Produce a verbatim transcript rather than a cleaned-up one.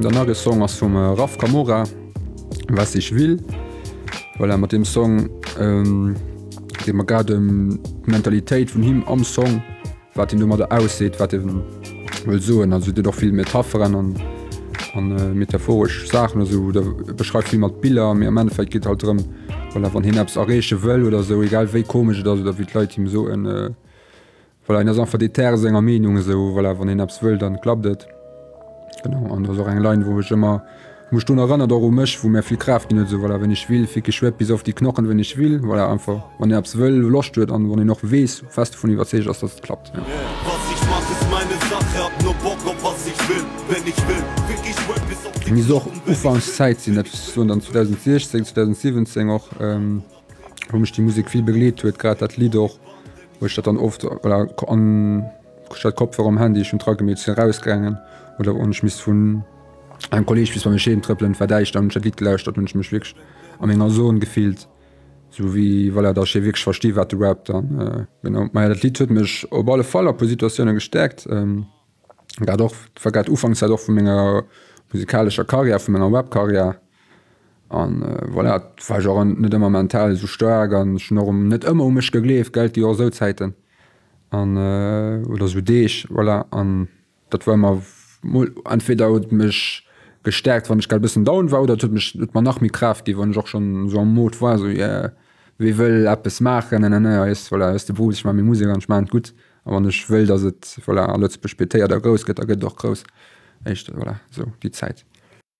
der neue Song ass vum äh, Raf Camora, was ich will, weil er mat dem Song ähm, de man gar dem Mentalitéit vun him am Song, wat den dummer der ausseet, wat will so, also du doch viel Metapheren an an äh, metaphorisch Sachen so, der beschreibt viel mat Bilder, mir am Endeffekt geht halt drum, weil er van hin abs areche wëll oder so, egal wéi komisch oder wie Leute ihm so en äh, weil er einfach die Ter senger Meinung so, weil er van hin abs wëll, dann klappt et. Genau, an so eng Lein, wo ich immer muss du ran darum mech, wo mir viel Kraft gi so, weil er wenn ich will, fi ich schwpp bis auf die Knochen, wenn ich will, weil er einfach wann er abs wëll locht huet, an wann ich noch wees fest vun iwwer sech, dass das klappt. Ja. Mi so Ufangszeit sinn net so dann zwanzig sechzehn zwanzig siebzehn auch ähm, wo ich die Musik viel begleet huet, grad dat Lied auch, wo ich dat dann oft voilà, an Kopfhörer am Handy schon trage mir rausgegangen oder und ich miss vun ein Kolleg bis Schäden tripppeln verdeicht an Lied gelauscht dat und mich wirklich am enger Sohn gefielt, so wie weil er da wirklich versteht wat du rap dann äh, genau mein dat Lied huet mich op alle voller Positionen gestärkt ähm, ja, doch vergat Ufangszeit auch vu ménger musikalischer Karriere vu meiner Webkarriere an äh, voilà, war net immer mental so steuern schnorm net immer um michch gegleef geld die so Zeiten an äh, oder so deich voilà, an dat war immer entweder mich gestärkt, wann ich gal bisssen down war oder tut mich man nach mir Kraft die wann ich auch schon so am Mod war so yeah, wie will App es machen ne, ist voilà, ist Beruf ich mal mir Musik an schmeint gut, aber ich will dass het voilà, alles bespeter der groß geht, geht doch groß echt voilà, so die Zeit.